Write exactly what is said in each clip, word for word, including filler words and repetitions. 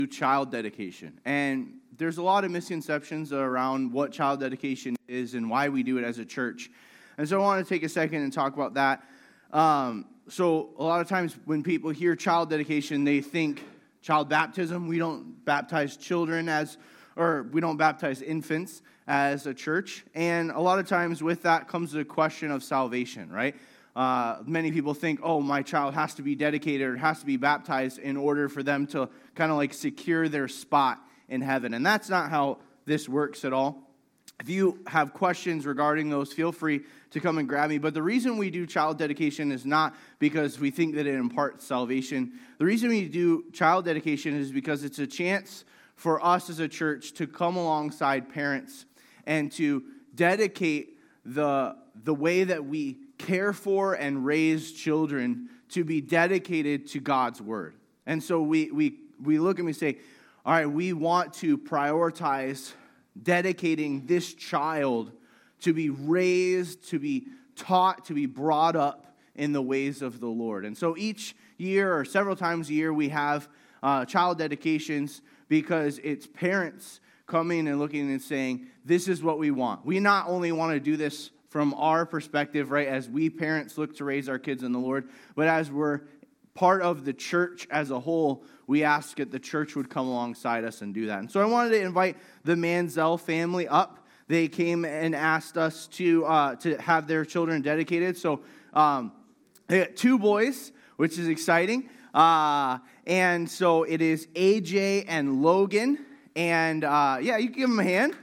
child dedication. And there's a lot of misconceptions around what child dedication is and why we do it as a church. And so I want to take a second and talk about that. Um, so a lot of times when people hear child dedication, they think child baptism. We don't baptize children as, or we don't baptize infants as a church. And a lot of times with that comes the question of salvation, right? Uh, many people think, oh, my child has to be dedicated or has to be baptized in order for them to kind of like secure their spot in heaven. And that's not how this works at all. If you have questions regarding those, feel free to come and grab me. But the reason we do child dedication is not because we think that it imparts salvation. The reason we do child dedication is because it's a chance for us as a church to come alongside parents and to dedicate the, the way that we care for and raise children to be dedicated to God's word. And so we we we look and we say, all right, we want to prioritize dedicating this child to be raised, to be taught, to be brought up in the ways of the Lord. And so each year or several times a year we have uh, child dedications because it's parents coming and looking and saying, this is what we want. We not only want to do this from our perspective, right, as we parents look to raise our kids in the Lord, but as we're part of the church as a whole, we ask that the church would come alongside us and do that. And so I wanted to invite the Manzel family up. They came and asked us to uh, to have their children dedicated. So um, they got two boys, which is exciting. Uh, and so it is A J and Logan. And uh, yeah, you can give them a hand.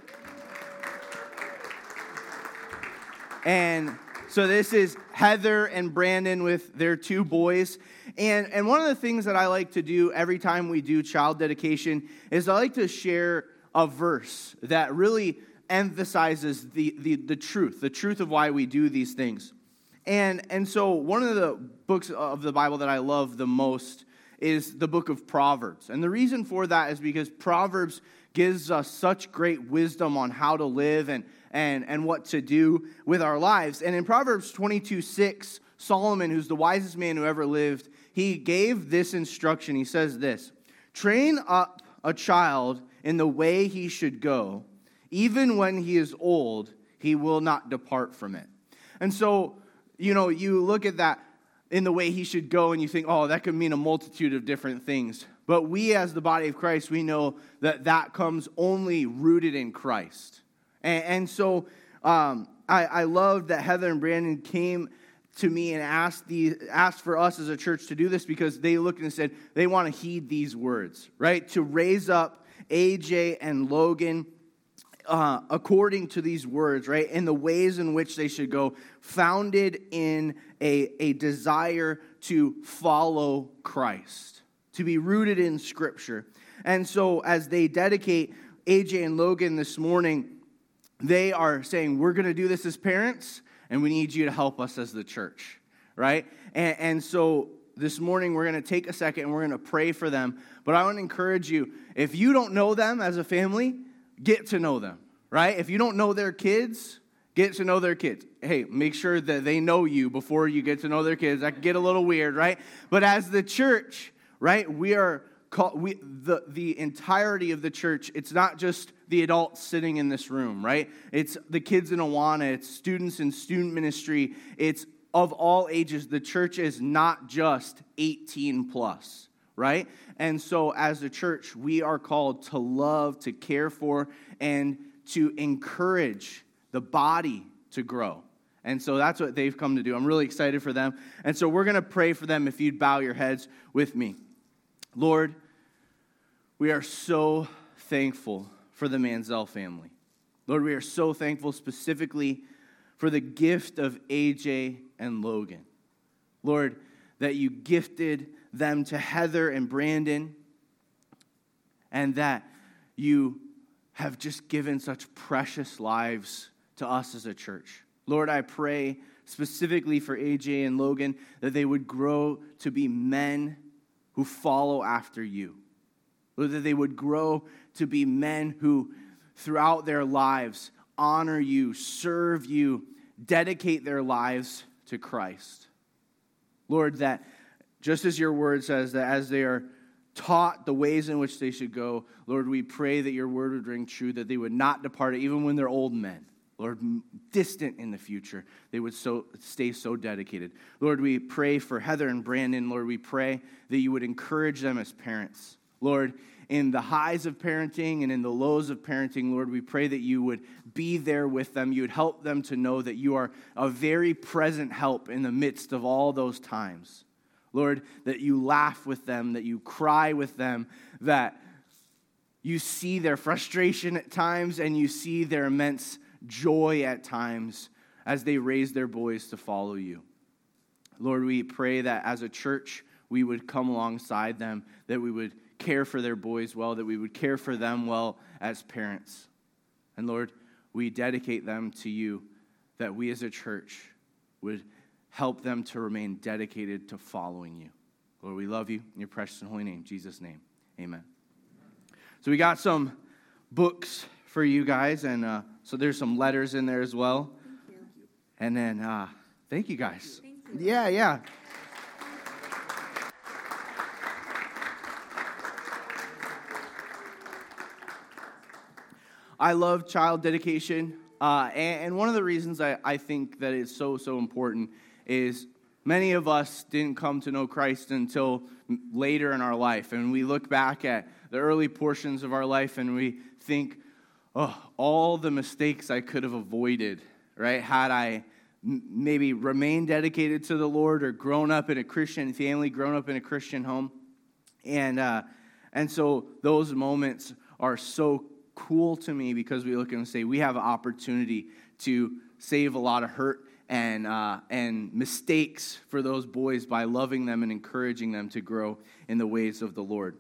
And so this is Heather and Brandon with their two boys. And and one of the things that I like to do every time we do child dedication is I like to share a verse that really emphasizes the, the, the truth, the truth of why we do these things. And, and so one of the books of the Bible that I love the most is the book of Proverbs. And the reason for that is because Proverbs gives us such great wisdom on how to live and and, and what to do with our lives. And in Proverbs twenty-two six, Solomon, who's the wisest man who ever lived, he gave this instruction. He says this, train up a child in the way he should go. Even when he is old, he will not depart from it. And so, you know, you look at that in the way he should go and you think, oh, that could mean a multitude of different things. But we as the body of Christ, we know that that comes only rooted in Christ. And, and so um, I, I love that Heather and Brandon came to me and asked the asked for us as a church to do this because they looked and said they want to heed these words, right? To raise up A J and Logan uh, according to these words, right? In the ways in which they should go, founded in a, a desire to follow Christ, to be rooted in Scripture. And so as they dedicate A J and Logan this morning, they are saying, we're going to do this as parents, and we need you to help us as the church, right? And, and so this morning, we're going to take a second, and we're going to pray for them. But I want to encourage you, if you don't know them as a family, get to know them, right? If you don't know their kids, get to know their kids. Hey, make sure that they know you before you get to know their kids. That can get a little weird, right? But as the church, right, we are called, we, the, the entirety of the church, it's not just the adults sitting in this room, right? It's the kids in Awana, it's students in student ministry, it's of all ages. The church is not just eighteen plus, right? And so as a church, we are called to love, to care for, and to encourage the body to grow. And so that's what they've come to do. I'm really excited for them. And so we're going to pray for them if you'd bow your heads with me. Lord, we are so thankful for the Manzel family. Lord, we are so thankful specifically for the gift of A J and Logan. Lord, that you gifted them to Heather and Brandon, and that you have just given such precious lives to us as a church. Lord, I pray specifically for A J and Logan that they would grow to be men who follow after you. Lord, that they would grow to be men who, throughout their lives, honor you, serve you, dedicate their lives to Christ. Lord, that just as your word says, that as they are taught the ways in which they should go. Lord, we pray that your word would ring true, that they would not depart it, even when they're old men. Lord, distant in the future, they would so stay so dedicated. Lord, we pray for Heather and Brandon. Lord, we pray that you would encourage them as parents. Lord, in the highs of parenting and in the lows of parenting, Lord, we pray that you would be there with them. You would help them to know that you are a very present help in the midst of all those times. Lord, that you laugh with them, that you cry with them, that you see their frustration at times and you see their immense joy at times as they raise their boys to follow you. Lord, we pray that as a church, we would come alongside them, that we would care for their boys well, that we would care for them well as parents. And Lord, we dedicate them to you, that we as a church would help them to remain dedicated to following you. Lord, we love you in your precious and holy name, Jesus' name, amen. So we got some books for you guys, and uh, so there's some letters in there as well. Thank you. And then, uh, thank you guys. Thank you. Yeah, yeah. I love child dedication, uh, and, and one of the reasons I, I think that it's so, so important is many of us didn't come to know Christ until later in our life, and we look back at the early portions of our life and we think, oh, all the mistakes I could have avoided, right, had I m- maybe remained dedicated to the Lord or grown up in a Christian family, grown up in a Christian home, and uh, and so those moments are so cool to me because we look and say we have an opportunity to save a lot of hurt and uh, and mistakes for those boys by loving them and encouraging them to grow in the ways of the Lord.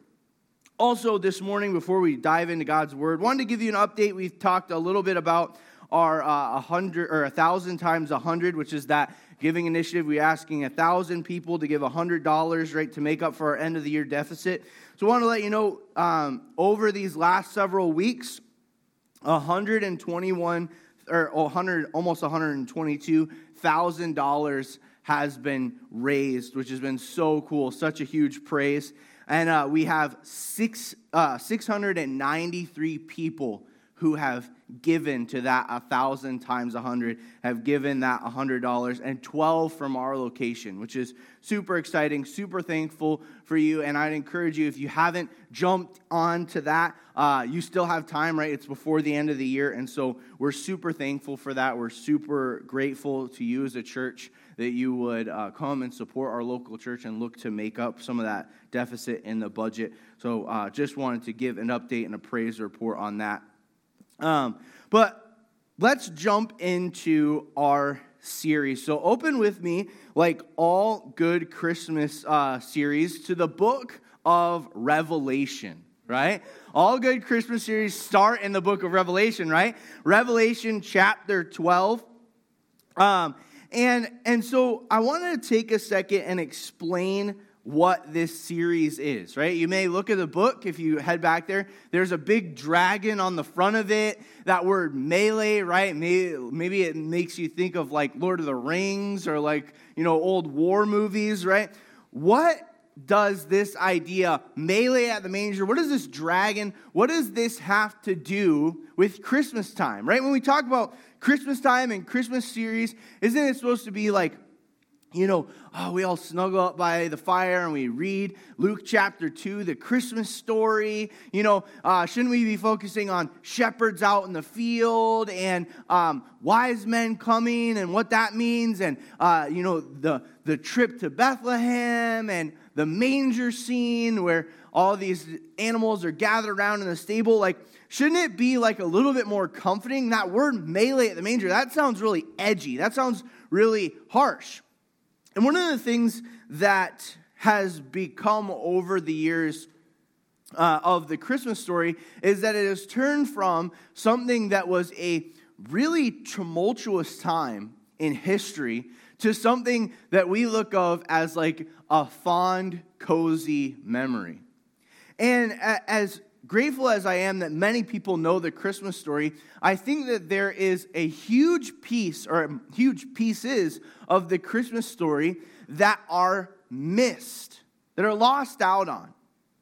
Also, this morning, before we dive into God's Word, wanted to give you an update. We've talked a little bit about our uh, a hundred or a thousand times a hundred, which is that giving initiative. We're asking a thousand people to give a hundred dollars, right, to make up for our end of the year deficit. So, I want to let you know, um, over these last several weeks, one hundred twenty-one or one hundred, almost one hundred twenty-two thousand dollars has been raised, which has been so cool, such a huge praise. And uh, we have six uh, six hundred ninety-three people who have given to that a thousand times a hundred, have given that a hundred dollars, and twelve from our location, which is super exciting, super thankful for you. And I'd encourage you, if you haven't jumped onto that, uh, you still have time, right? It's before the end of the year, and so we're super thankful for that. We're super grateful to you as a church that you would uh, come and support our local church and look to make up some of that deficit in the budget. So uh, just wanted to give an update and a praise report on that. Um, but let's jump into our series. So open with me, like all good Christmas uh, series, to the book of Revelation, right? All good Christmas series start in the book of Revelation, right? Revelation chapter twelve. Um, and, and so I wanted to take a second and explain what this series is, right? You may look at the book, if you head back there, there's a big dragon on the front of it. That word melee, right? Maybe, maybe it makes you think of like Lord of the Rings or like, you know, old war movies, right? What does this idea, melee at the manger, what does this dragon, what does this have to do with Christmas time, right? When we talk about Christmas time and Christmas series, isn't it supposed to be like, you know, oh, we all snuggle up by the fire and we read Luke chapter two, the Christmas story. You know, uh, shouldn't we be focusing on shepherds out in the field and um, wise men coming and what that means, and uh, you know, the the trip to Bethlehem and the manger scene where all these animals are gathered around in the stable? Like, shouldn't it be like a little bit more comforting? That word melee at the manger, that sounds really edgy. That sounds really harsh. And one of the things that has become over the years uh, of the Christmas story is that it has turned from something that was a really tumultuous time in history to something that we look of as like a fond, cozy memory. And as grateful as I am that many people know the Christmas story, I think that there is a huge piece, or huge pieces of the Christmas story that are missed, that are lost out on.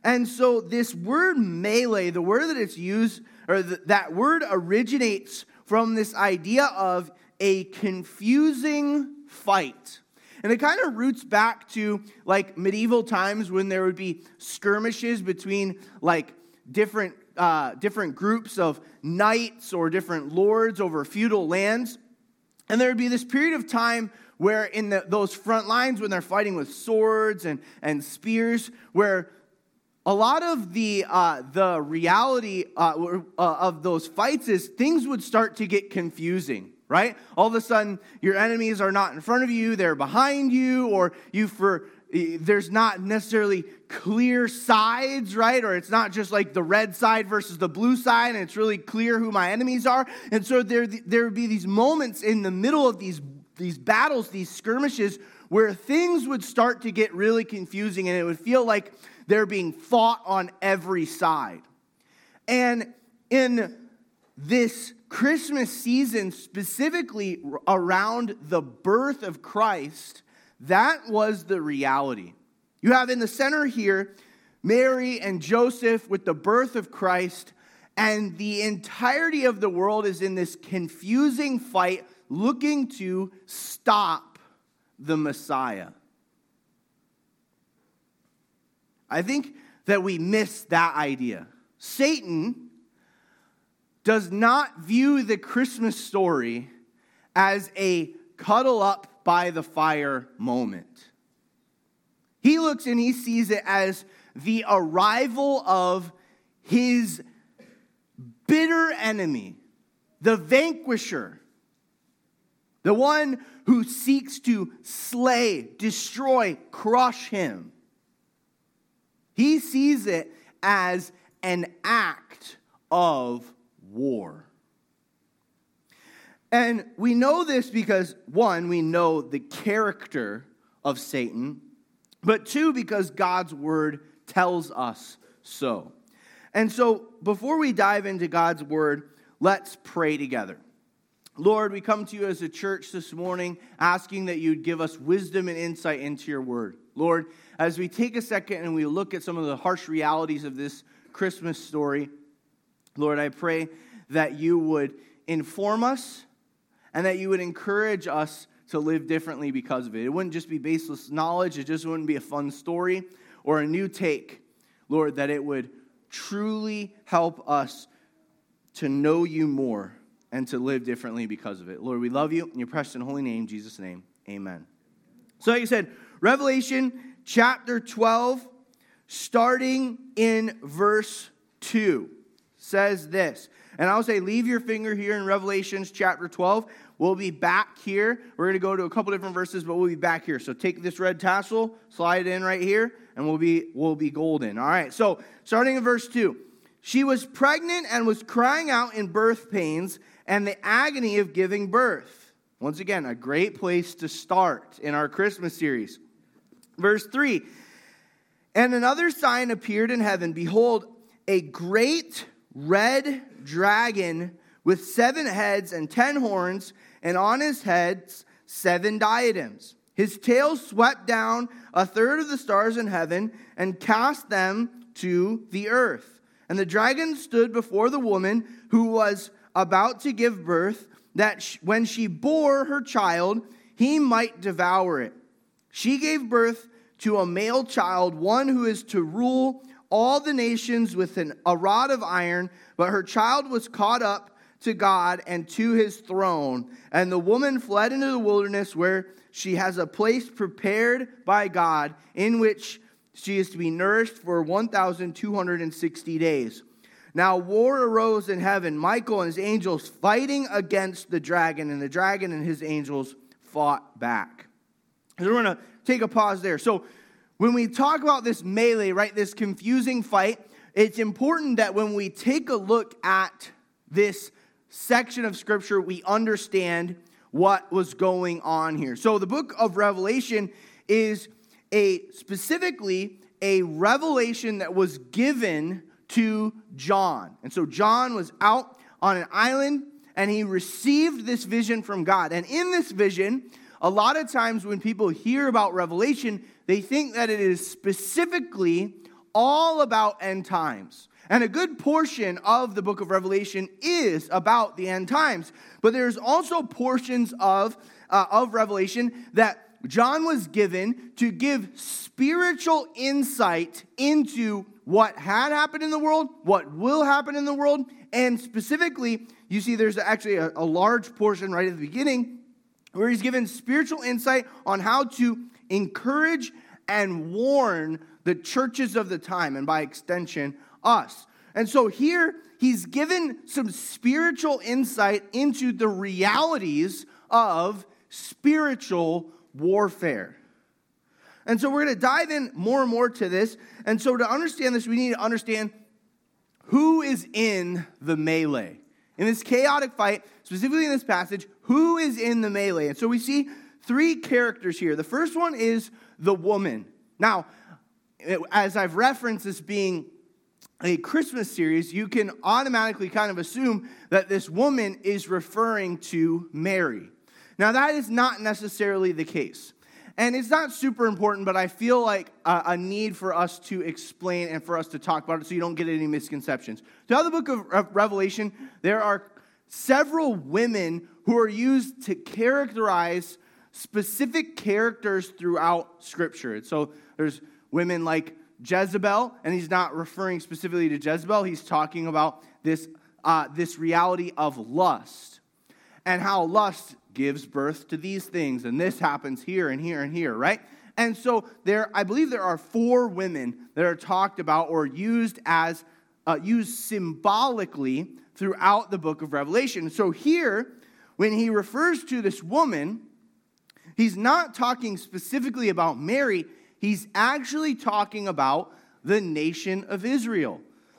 And so this word melee, the word that it's used, or the, that word originates from this idea of a confusing fight. And it kind of roots back to like medieval times when there would be skirmishes between like different uh, different groups of knights or different lords over feudal lands. And there would be this period of time where in the, those front lines when they're fighting with swords and, and spears, where a lot of the uh, the reality uh, uh, of those fights is things would start to get confusing. Right? All of a sudden, your enemies are not in front of you, they're behind you, or you for there's not necessarily clear sides, right? Or it's not just like the red side versus the blue side, and it's really clear who my enemies are. And so there, there would be these moments in the middle of these, these battles, these skirmishes, where things would start to get really confusing, and it would feel like they're being fought on every side. And in this Christmas season, specifically around the birth of Christ, that was the reality. You have in the center here Mary and Joseph with the birth of Christ, and the entirety of the world is in this confusing fight looking to stop the Messiah. I think that we miss that idea. Satan does not view the Christmas story as a cuddle up by the fire moment. He looks and he sees it as the arrival of his bitter enemy, the vanquisher, the one who seeks to slay, destroy, crush him. He sees it as an act of war. And we know this because, one, we know the character of Satan, but two, because God's word tells us so. And so, before we dive into God's word, let's pray together. Lord, we come to you as a church this morning asking that you'd give us wisdom and insight into your word. Lord, as we take a second and we look at some of the harsh realities of this Christmas story, Lord, I pray that you would inform us and that you would encourage us to live differently because of it. It wouldn't just be baseless knowledge. It just wouldn't be a fun story or a new take. Lord, that it would truly help us to know you more and to live differently because of it. Lord, we love you. In your precious and holy name, Jesus' name, amen. So like I said, Revelation chapter twelve, starting in verse two. Says this, and I'll say leave your finger here in Revelations chapter twelve. We'll be back here. We're going to go to a couple different verses, but we'll be back here. So take this red tassel, slide it in right here, and we'll be we'll be golden. All right, so starting in verse two. She was pregnant and was crying out in birth pains and the agony of giving birth. Once again, a great place to start in our Christmas series. Verse three, and another sign appeared in heaven. Behold, a great red dragon with seven heads and ten horns, and on his heads seven diadems. His tail swept down a third of the stars in heaven and cast them to the earth. And the dragon stood before the woman who was about to give birth, that when she bore her child, he might devour it. She gave birth to a male child, one who is to rule all the nations with an, a rod of iron, but her child was caught up to God and to his throne. And the woman fled into the wilderness where she has a place prepared by God in which she is to be nourished for one thousand two hundred sixty days. Now war arose in heaven, Michael and his angels fighting against the dragon, and the dragon and his angels fought back. So we're going to take a pause there. So when we talk about this melee, right, this confusing fight, it's important that when we take a look at this section of Scripture, we understand what was going on here. So the book of Revelation is a specifically a revelation that was given to John. And so John was out on an island and he received this vision from God. And in this vision, a lot of times when people hear about Revelation, they think that it is specifically all about end times. And a good portion of the book of Revelation is about the end times. But there's also portions of, uh, of Revelation that John was given to give spiritual insight into what had happened in the world, what will happen in the world, and specifically, you see there's actually a, a large portion right at the beginning where he's given spiritual insight on how to encourage and warn the churches of the time, and by extension, us. And so here, he's given some spiritual insight into the realities of spiritual warfare. And so we're going to dive in more and more to this. And so to understand this, we need to understand who is in the melee. In this chaotic fight, specifically in this passage, who is in the melee? And so we see three characters here. The first one is the woman. Now, as I've referenced this being a Christmas series, you can automatically kind of assume that this woman is referring to Mary. Now, that is not necessarily the case. And it's not super important, but I feel like a, a need for us to explain and for us to talk about it so you don't get any misconceptions. Throughout the book of Revelation, there are several women who are used to characterize specific characters throughout Scripture. And so there's women like Jezebel, and he's not referring specifically to Jezebel. He's talking about this, uh, this reality of lust and how lust gives birth to these things, and this happens here and here and here, right? And so there, I believe there are four women that are talked about or used as uh, used symbolically throughout the book of Revelation. So here, when he refers to this woman, he's not talking specifically about Mary. He's actually talking about the nation of Israel,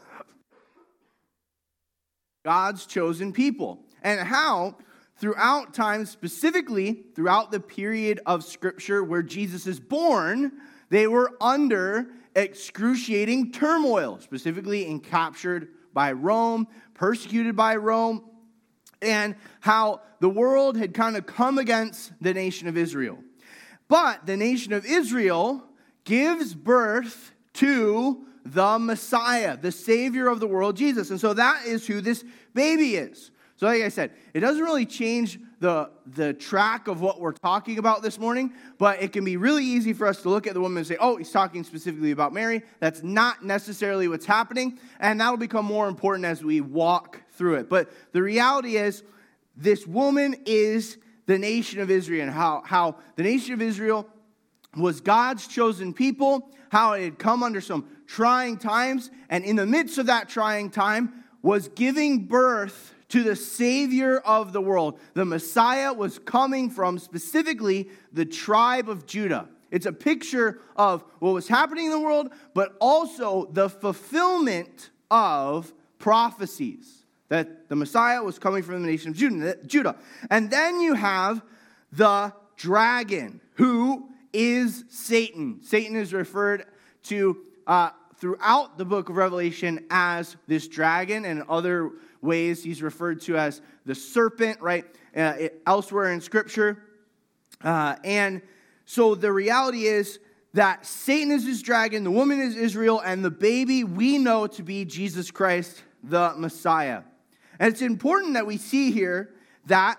God's chosen people, and how throughout time, specifically throughout the period of Scripture where Jesus is born, they were under excruciating turmoil, specifically and captured by Rome, persecuted by Rome, and how the world had kind of come against the nation of Israel. But the nation of Israel gives birth to the Messiah, the Savior of the world, Jesus. And so that is who this baby is. So like I said, it doesn't really change the, the track of what we're talking about this morning, but it can be really easy for us to look at the woman and say, oh, he's talking specifically about Mary. That's not necessarily what's happening, and that'll become more important as we walk through it. But the reality is, this woman is the nation of Israel, and how, how the nation of Israel was God's chosen people, how it had come under some trying times, and in the midst of that trying time was giving birth to the Savior of the world. The Messiah was coming from specifically the tribe of Judah. It's a picture of what was happening in the world, but also the fulfillment of prophecies, that the Messiah was coming from the nation of Judah. And then you have the dragon, who is Satan. Satan is referred to uh, throughout the book of Revelation as this dragon, and other ways he's referred to as the serpent, right? Uh, it, elsewhere in Scripture. Uh, and so the reality is that Satan is this dragon, the woman is Israel, and the baby we know to be Jesus Christ, the Messiah. And it's important that we see here that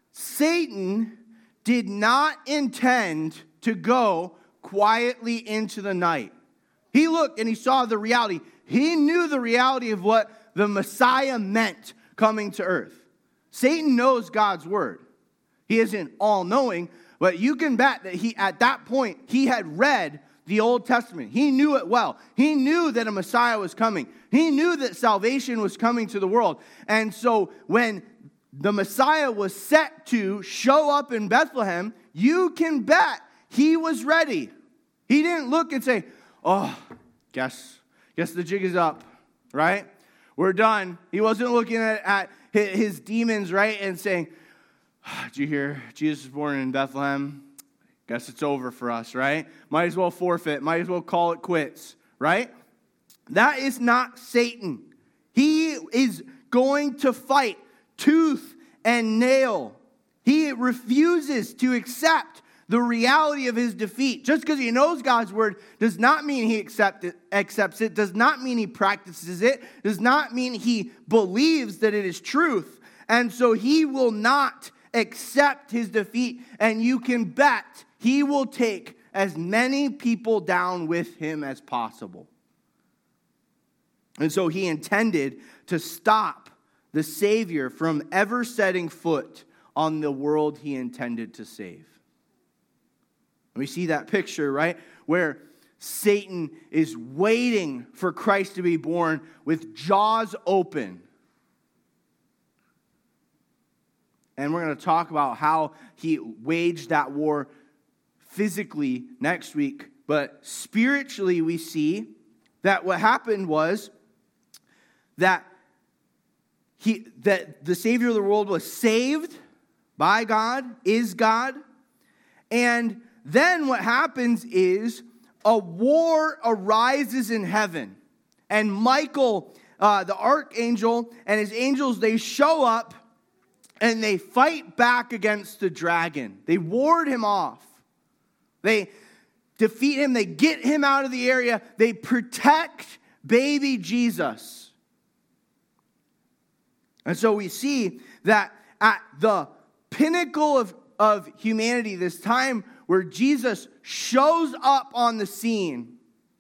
Satan did not intend to go quietly into the night. He looked and he saw the reality. He knew the reality of what the Messiah meant coming to earth. Satan knows God's word. He isn't all-knowing, but you can bet that he, at that point, he had read the Old Testament. He knew it well. He knew that a Messiah was coming. He knew that salvation was coming to the world. And so when the Messiah was set to show up in Bethlehem, you can bet he was ready. He didn't look and say, oh, guess, guess the jig is up, right? We're done. He wasn't looking at, at his demons, right, and saying, did you hear Jesus was born in Bethlehem? Guess it's over for us, right? Might as well forfeit. Might as well call it quits, right? That is not Satan. He is going to fight tooth and nail. He refuses to accept the reality of his defeat. Just because he knows God's word does not mean he accept it, accepts it, does not mean he practices it, does not mean he believes that it is truth. And so he will not accept his defeat, and you can bet he will take as many people down with him as possible. And so he intended to stop the Savior from ever setting foot on the world he intended to save. We see that picture, right? Where Satan is waiting for Christ to be born with jaws open. And we're going to talk about how he waged that war physically next week. But spiritually, we see that what happened was that he that the Savior of the world was saved by God, is God. And then what happens is a war arises in heaven. And Michael, uh, the archangel, and his angels, they show up and they fight back against the dragon. They ward him off. They defeat him. They get him out of the area. They protect baby Jesus. And so we see that at the pinnacle of, of humanity, this time where Jesus shows up on the scene,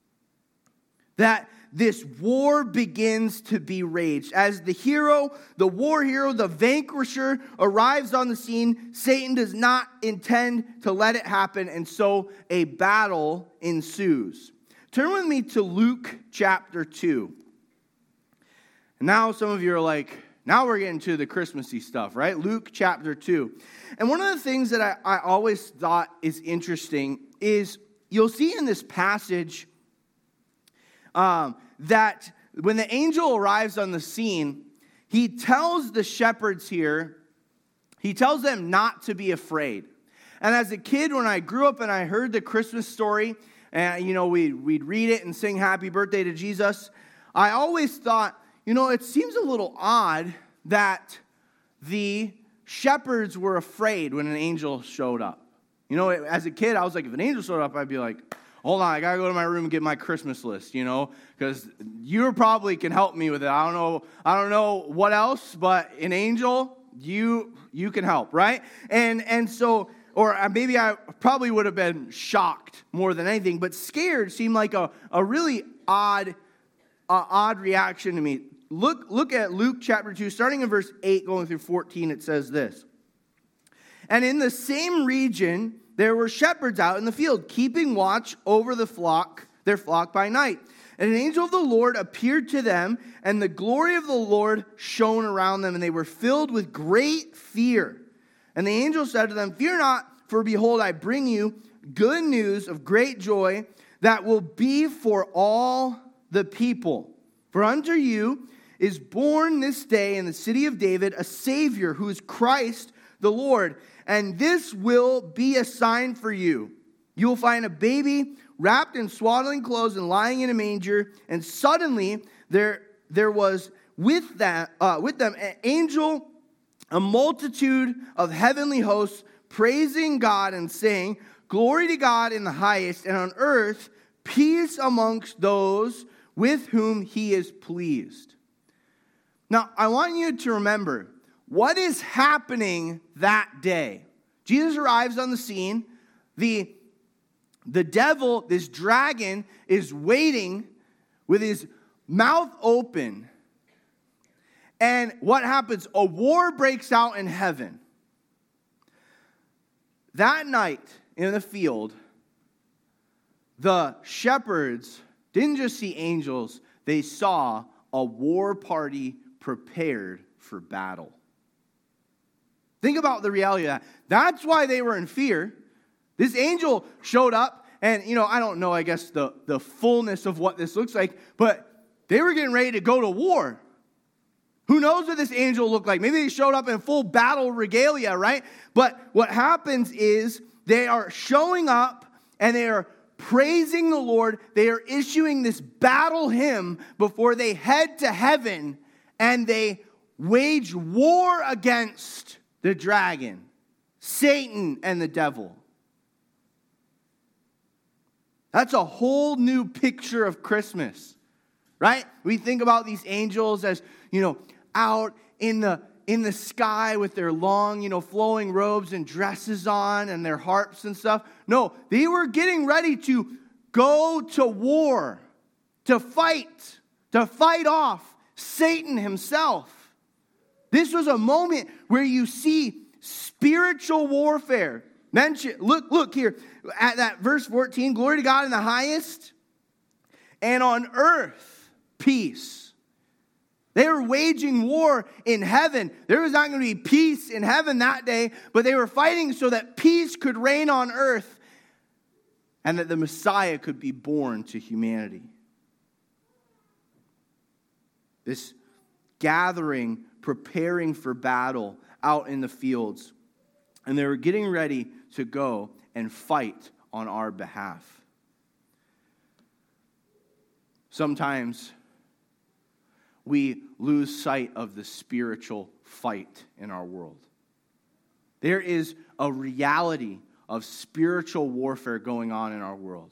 that this war begins to be waged. As the hero, the war hero, the vanquisher arrives on the scene, Satan does not intend to let it happen, and so a battle ensues. Turn with me to Luke chapter two. And now some of you are like, now we're getting to the Christmassy stuff, right? Luke chapter two. And one of the things that I, I always thought is interesting is you'll see in this passage um, that when the angel arrives on the scene, he tells the shepherds here, he tells them not to be afraid. And as a kid, when I grew up and I heard the Christmas story, and you know, we'd, we'd read it and sing happy birthday to Jesus, I always thought, you know, it seems a little odd that the shepherds were afraid when an angel showed up. You know, as a kid, I was like, if an angel showed up, I'd be like, hold on, I got to go to my room and get my Christmas list, you know, because you probably can help me with it. I don't know, I don't know what else, but an angel, you you can help, right? And and so, or maybe I probably would have been shocked more than anything, but scared seemed like a, a really odd, uh, odd reaction to me. Look, look at Luke chapter two, starting in verse eight, going through fourteen, it says this. And in the same region, there were shepherds out in the field, keeping watch over the flock, their flock by night. And an angel of the Lord appeared to them, and the glory of the Lord shone around them, and they were filled with great fear. And the angel said to them, fear not, for behold, I bring you good news of great joy that will be for all the people. For unto you is born this day in the city of David a Savior, who is Christ the Lord. And this will be a sign for you. You will find a baby wrapped in swaddling clothes and lying in a manger. And suddenly there, there was with, that, uh, with them an angel, a multitude of heavenly hosts, praising God and saying, glory to God in the highest, and on earth peace amongst those with whom he is pleased. Now, I want you to remember, what is happening that day? Jesus arrives on the scene. The, the devil, this dragon, is waiting with his mouth open. And what happens? A war breaks out in heaven. That night in the field, the shepherds didn't just see angels, they saw a war party prepared for battle. Think about the reality of that. That's why they were in fear. This angel showed up, and, you know, I don't know, I guess, the, the fullness of what this looks like, but they were getting ready to go to war. Who knows what this angel looked like? Maybe they showed up in full battle regalia, right? But what happens is they are showing up, and they are praising the Lord. They are issuing this battle hymn before they head to heaven, and they wage war against the dragon, Satan, and the devil. That's a whole new picture of Christmas, right? We think about these angels as, you know, out in the in the sky with their long, you know, flowing robes and dresses on and their harps and stuff. No, they were getting ready to go to war, to fight, to fight off Satan himself. This was a moment where you see spiritual warfare. Mention, look, look here at that verse fourteen. Glory to God in the highest, and on earth peace. They were waging war in heaven. There was not going to be peace in heaven that day, but they were fighting so that peace could reign on earth and that the Messiah could be born to humanity. This gathering, preparing for battle out in the fields. And they were getting ready to go and fight on our behalf. Sometimes we lose sight of the spiritual fight in our world. There is a reality of spiritual warfare going on in our world.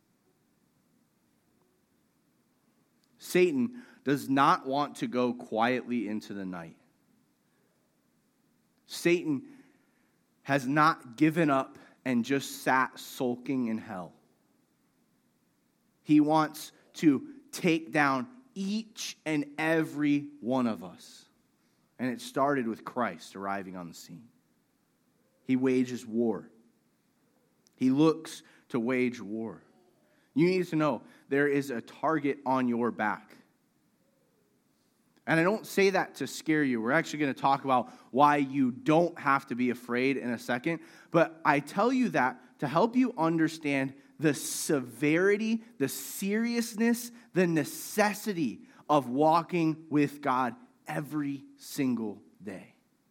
Satan does not want to go quietly into the night. Satan has not given up and just sat sulking in hell. He wants to take down each and every one of us. And it started with Christ arriving on the scene. He wages war. He looks to wage war. You need to know there is a target on your back. And I don't say that to scare you. We're actually going to talk about why you don't have to be afraid in a second. But I tell you that to help you understand the severity, the seriousness, the necessity of walking with God every single day.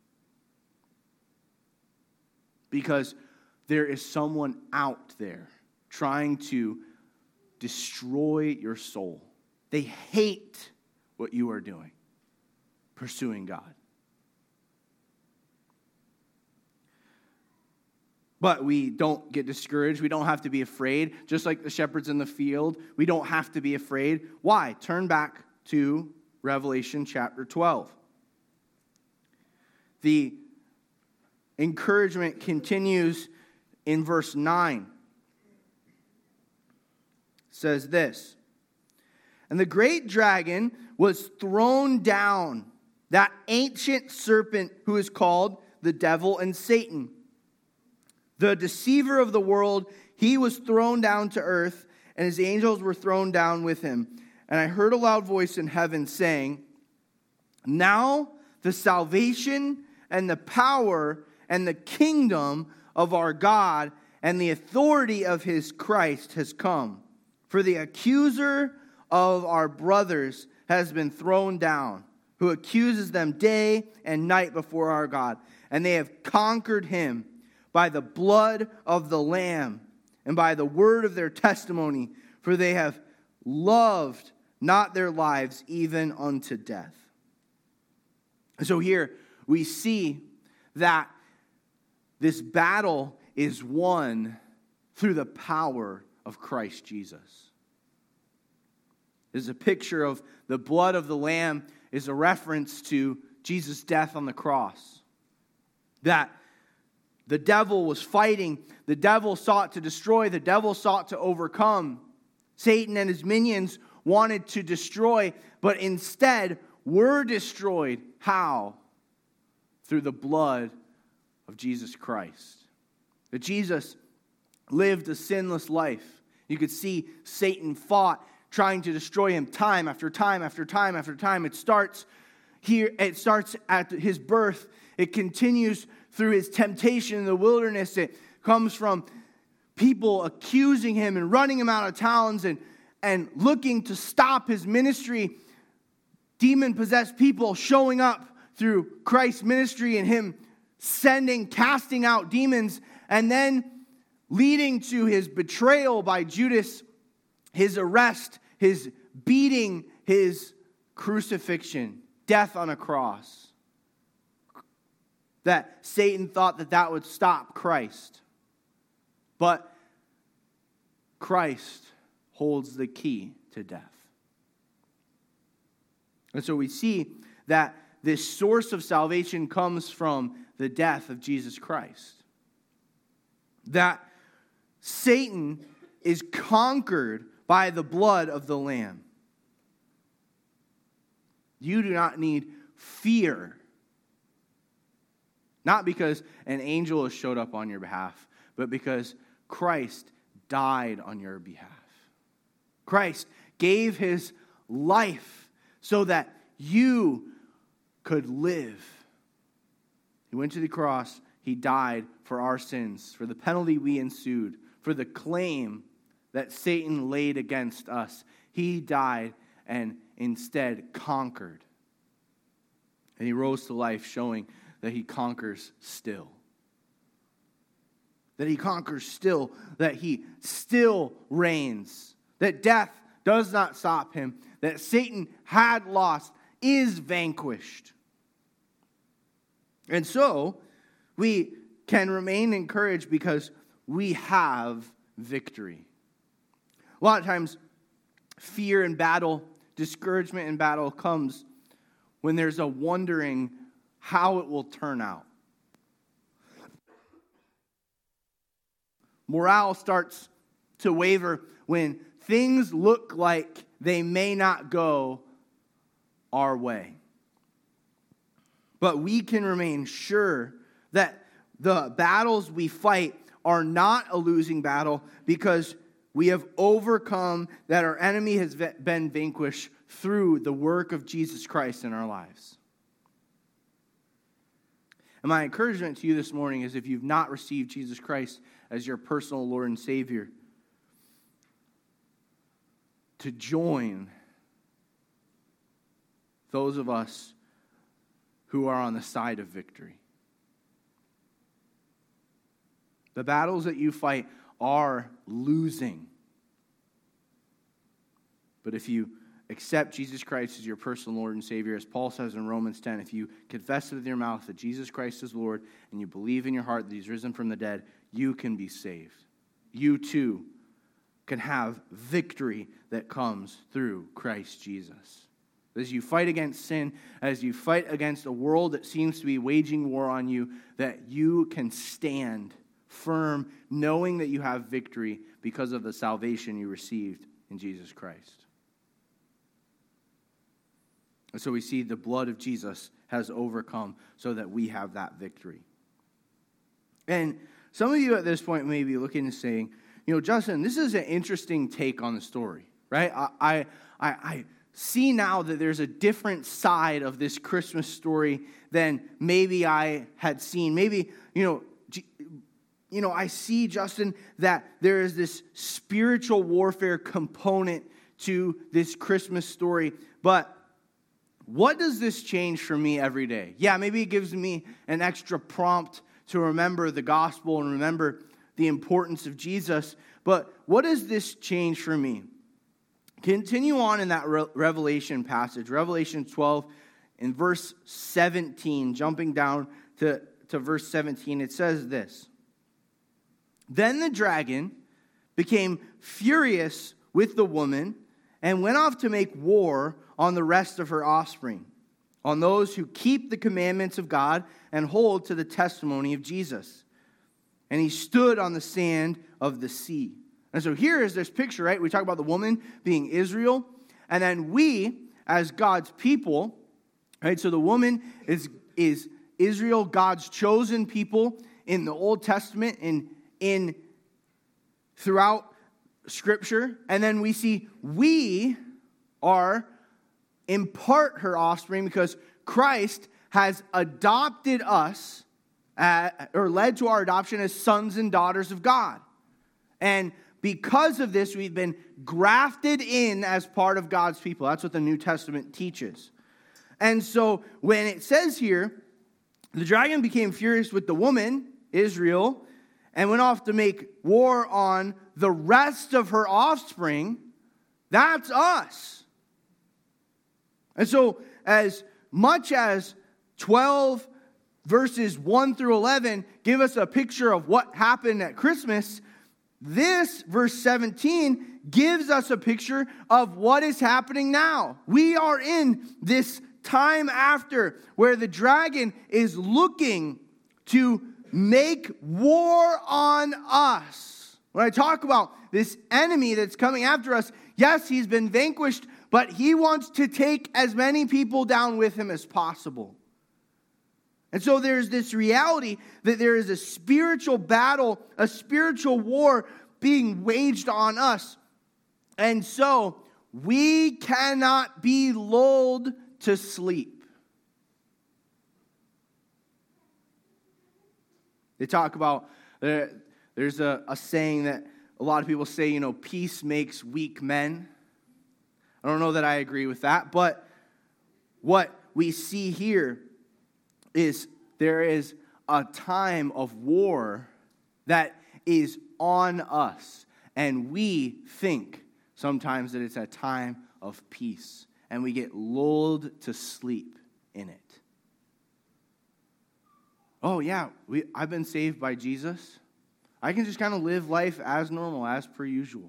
Because there is someone out there trying to destroy your soul. They hate what you are doing, pursuing God. But we don't get discouraged. We don't have to be afraid. Just like the shepherds in the field, we don't have to be afraid. Why? Turn back to Revelation chapter twelve. The encouragement continues in verse nine. It says this, and the great dragon was thrown down, that ancient serpent who is called the devil and Satan, the deceiver of the world. He was thrown down to earth, and his angels were thrown down with him. And I heard a loud voice in heaven saying, now the salvation and the power and the kingdom of our God and the authority of his Christ has come. For the accuser of our brothers has been thrown down, who accuses them day and night before our God. And they have conquered him by the blood of the Lamb and by the word of their testimony, for they have loved not their lives even unto death. So here we see that this battle is won through the power of Christ Jesus. There's a picture of the blood of the Lamb is a reference to Jesus' death on the cross. That the devil was fighting, the devil sought to destroy, the devil sought to overcome. Satan and his minions wanted to destroy, but instead were destroyed. How? Through the blood of Jesus Christ. That Jesus lived a sinless life. You could see Satan fought, trying to destroy him time after time after time after time. It starts here, it starts at his birth. It continues through his temptation in the wilderness. It comes from people accusing him and running him out of towns and, and looking to stop his ministry. Demon-possessed people showing up through Christ's ministry and him sending, casting out demons, and then leading to his betrayal by Judas, his arrest, his beating, his crucifixion, death on a cross. That Satan thought that that would stop Christ. But Christ holds the key to death. And so we see that this source of salvation comes from the death of Jesus Christ. That Satan is conquered by the blood of the Lamb. You do not need fear. Not because an angel has showed up on your behalf, but because Christ died on your behalf. Christ gave his life so that you could live. He went to the cross. He died for our sins, for the penalty we ensued, for the claim that Satan laid against us. He died and instead conquered. And he rose to life, showing that he conquers still. That he conquers still, that he still reigns, that death does not stop him, that Satan had lost, is vanquished. And so, we can remain encouraged because we have victory. A lot of times, fear in battle, discouragement in battle comes when there's a wondering how it will turn out. Morale starts to waver when things look like they may not go our way. But we can remain sure that the battles we fight are not a losing battle because we have overcome, that our enemy has been vanquished through the work of Jesus Christ in our lives. And my encouragement to you this morning is, if you've not received Jesus Christ as your personal Lord and Savior, to join those of us who are on the side of victory. The battles that you fight are losing. But if you accept Jesus Christ as your personal Lord and Savior, as Paul says in Romans ten, if you confess with your mouth that Jesus Christ is Lord and you believe in your heart that he's risen from the dead, you can be saved. You too can have victory that comes through Christ Jesus. As you fight against sin, as you fight against a world that seems to be waging war on you, that you can stand firm, knowing that you have victory because of the salvation you received in Jesus Christ. And so we see the blood of Jesus has overcome so that we have that victory. And some of you at this point may be looking and saying, you know, Justin, this is an interesting take on the story, right? I, I, I see now that there's a different side of this Christmas story than maybe I had seen. Maybe, you know, you know, I see, Justin, that there is this spiritual warfare component to this Christmas story. But what does this change for me every day? Yeah, maybe it gives me an extra prompt to remember the gospel and remember the importance of Jesus. But what does this change for me? Continue on in that Re- Revelation passage, Revelation twelve, in verse seventeen, jumping down to, to verse seventeen, it says this. Then the dragon became furious with the woman and went off to make war on the rest of her offspring, on those who keep the commandments of God and hold to the testimony of Jesus. And he stood on the sand of the sea. And so here is this picture, right? We talk about the woman being Israel, and then we, as God's people, right? So the woman is, is Israel, God's chosen people in the Old Testament, in in throughout Scripture. And then we see we are in part her offspring because Christ has adopted us uh, or led to our adoption as sons and daughters of God. And because of this, we've been grafted in as part of God's people. That's what the New Testament teaches. And so when it says here, the dragon became furious with the woman, Israel, and went off to make war on the rest of her offspring, that's us. And so as much as twelve verses one through eleven give us a picture of what happened at Christmas, this, verse seventeen, gives us a picture of what is happening now. We are in this time after where the dragon is looking to make war on us. When I talk about this enemy that's coming after us, yes, he's been vanquished, but he wants to take as many people down with him as possible. And so there's this reality that there is a spiritual battle, a spiritual war being waged on us. And so we cannot be lulled to sleep. They talk about, uh, there's a, a saying that a lot of people say, you know, peace makes weak men. I don't know that I agree with that, but what we see here is there is a time of war that is on us, and we think sometimes that it's a time of peace, and we get lulled to sleep in it. Oh yeah, we, I've been saved by Jesus. I can just kind of live life as normal, as per usual.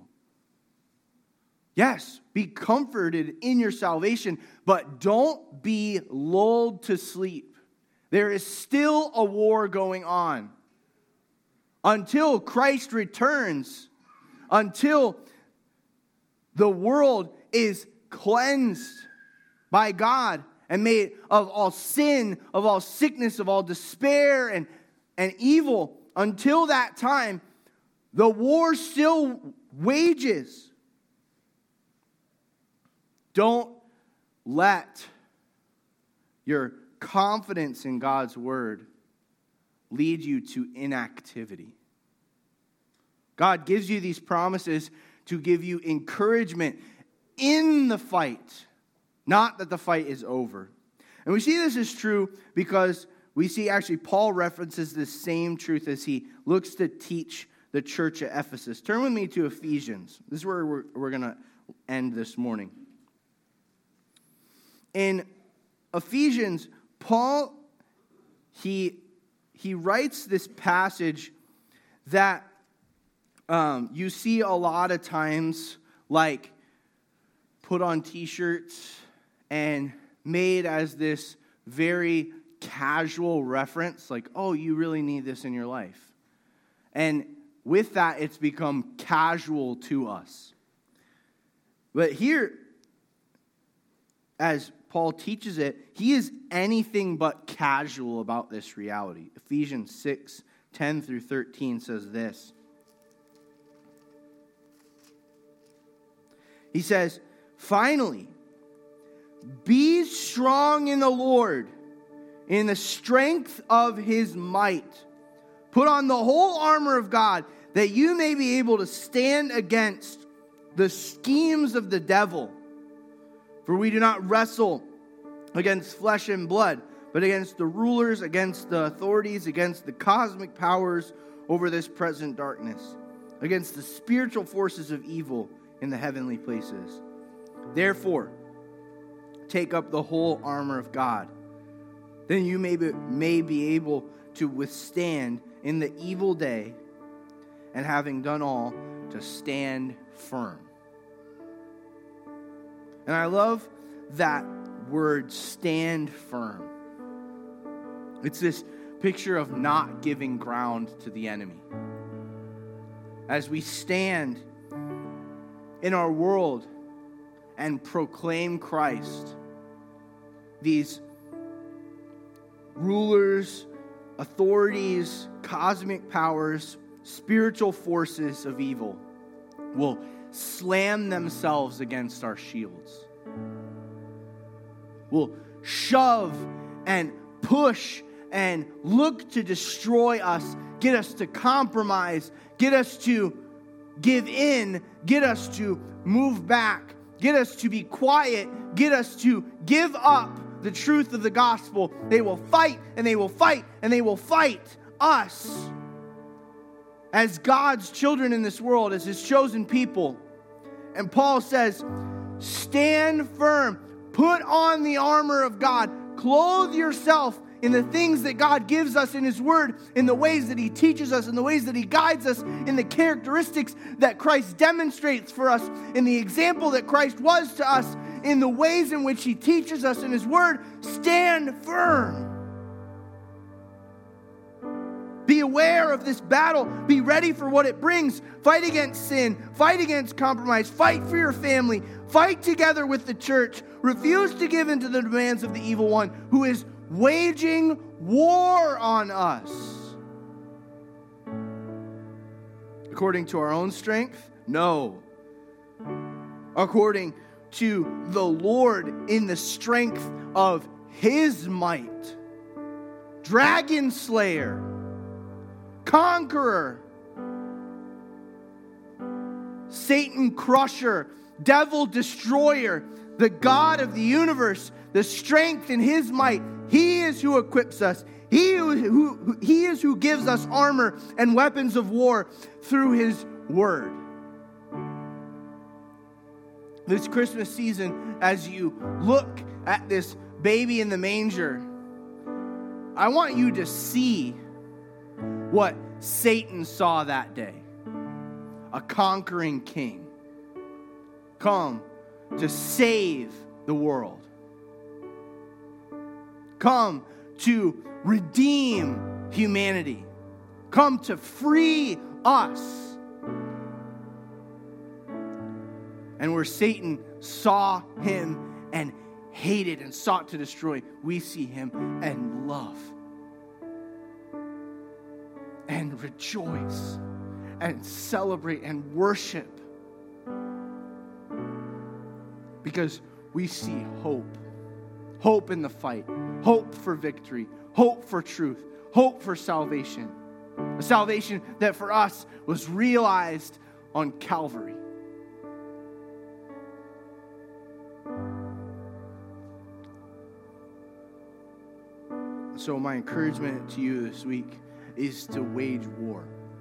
Yes, be comforted in your salvation, but don't be lulled to sleep. There is still a war going on. Until Christ returns, until the world is cleansed by God and made of all sin, of all sickness, of all despair and, and evil, until that time, the war still wages. Don't let your confidence in God's word lead you to inactivity. God gives you these promises to give you encouragement in the fight, not that the fight is over. And we see this is true because we see actually Paul references this same truth as he looks to teach the church at Ephesus. Turn with me to Ephesians. This is where we're, we're going to end this morning. In Ephesians, Paul, he, he writes this passage that um, you see a lot of times, like put on t-shirts and made as this very casual reference, like, oh, you really need this in your life. And with that, it's become casual to us. But here, as Paul teaches it, he is anything but casual about this reality. Ephesians six, ten through thirteen says this. He says, finally, be strong in the Lord, in the strength of his might. Put on the whole armor of God, that you may be able to stand against the schemes of the devil. For we do not wrestle against flesh and blood, but against the rulers, against the authorities, against the cosmic powers over this present darkness, against the spiritual forces of evil in the heavenly places. Therefore, take up the whole armor of God. Then you may be, may be able to withstand in the evil day, and having done all, to stand firm. And I love that word, stand firm. It's this picture of not giving ground to the enemy. As we stand in our world and proclaim Christ, these rulers, authorities, cosmic powers, spiritual forces of evil will slam themselves against our shields. Will shove and push and look to destroy us, get us to compromise, get us to give in, get us to move back, get us to be quiet, get us to give up the truth of the gospel. They will fight and they will fight and they will fight us as God's children in this world, as his chosen people. And Paul says, stand firm, put on the armor of God, clothe yourself in the things that God gives us in His Word, in the ways that He teaches us, in the ways that He guides us, in the characteristics that Christ demonstrates for us, in the example that Christ was to us, in the ways in which He teaches us in His Word, stand firm. Be aware of this battle. Be ready for what it brings. Fight against sin. Fight against compromise. Fight for your family. Fight together with the church. Refuse to give in to the demands of the evil one who is waging war on us. According to our own strength? No. According to the Lord in the strength of His might. Dragon slayer. Conqueror, Satan crusher, devil destroyer, the God of the universe, the strength in His might. He is who equips us. He, who, who, he is who gives us armor and weapons of war through His Word. This Christmas season, as you look at this baby in the manger, I want you to see what Satan saw that day. A conquering king come to save the world. Come to redeem humanity. Come to free us. And where Satan saw Him and hated and sought to destroy, we see Him and love. And rejoice and celebrate and worship. Because we see hope. Hope in the fight. Hope for victory. Hope for truth. Hope for salvation. A salvation that for us was realized on Calvary. So my encouragement to you this week is to wage war.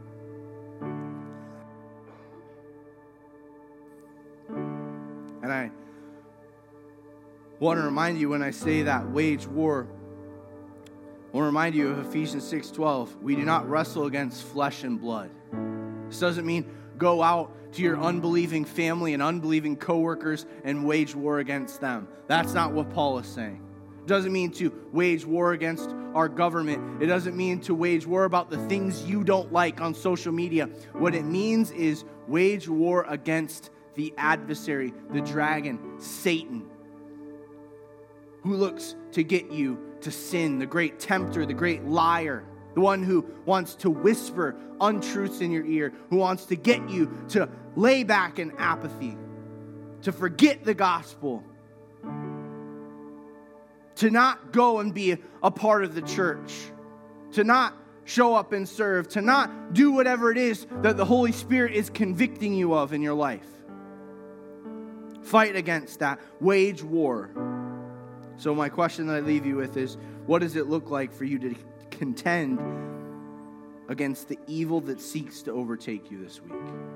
And I want to remind you when I say that wage war, I want to remind you of Ephesians six twelve. We do not wrestle against flesh and blood. This doesn't mean go out to your unbelieving family and unbelieving coworkers and wage war against them. That's not what Paul is saying. It doesn't mean to wage war against our government. It doesn't mean to wage war about the things you don't like on social media. What it means is wage war against the adversary, the dragon, Satan, who looks to get you to sin, the great tempter, the great liar, the one who wants to whisper untruths in your ear, who wants to get you to lay back in apathy, to forget the gospel, to not go and be a part of the church, to not show up and serve, to not do whatever it is that the Holy Spirit is convicting you of in your life. Fight against that. Wage war. So my question that I leave you with is, what does it look like for you to contend against the evil that seeks to overtake you this week?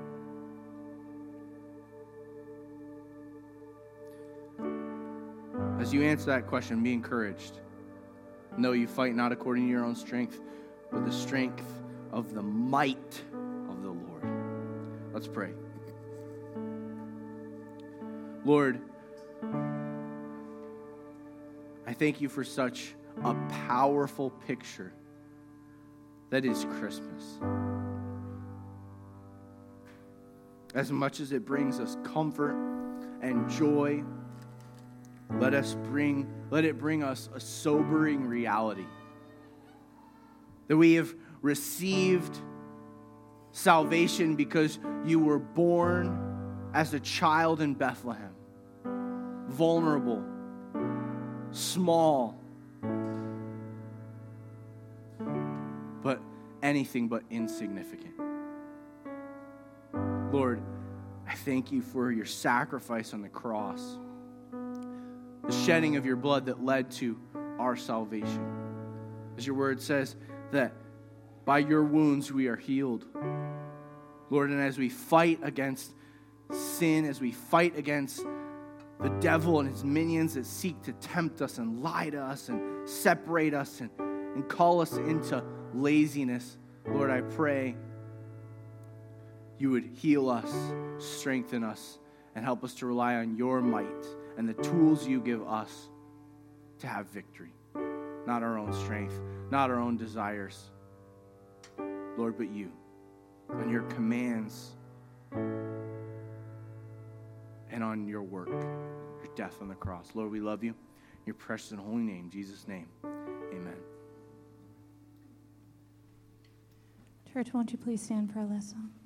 As you answer that question, be encouraged. Know you fight not according to your own strength, but the strength of the might of the Lord. Let's pray. Lord, I thank you for such a powerful picture that is Christmas. As much as it brings us comfort and joy, let us bring, let it bring us a sobering reality that we have received salvation because you were born as a child in Bethlehem, vulnerable, small, but anything but insignificant. Lord, I thank you for your sacrifice on the cross, the shedding of your blood that led to our salvation. As your word says, that by your wounds we are healed. Lord, and as we fight against sin, as we fight against the devil and his minions that seek to tempt us and lie to us and separate us and, and call us into laziness. Lord, I pray you would heal us, strengthen us, and help us to rely on your might and the tools you give us to have victory. Not our own strength, not our own desires, Lord, but you, on your commands and on your work, your death on the cross. Lord, we love you. In your precious and holy name, in Jesus' name, amen. Church, won't you please stand for our last song?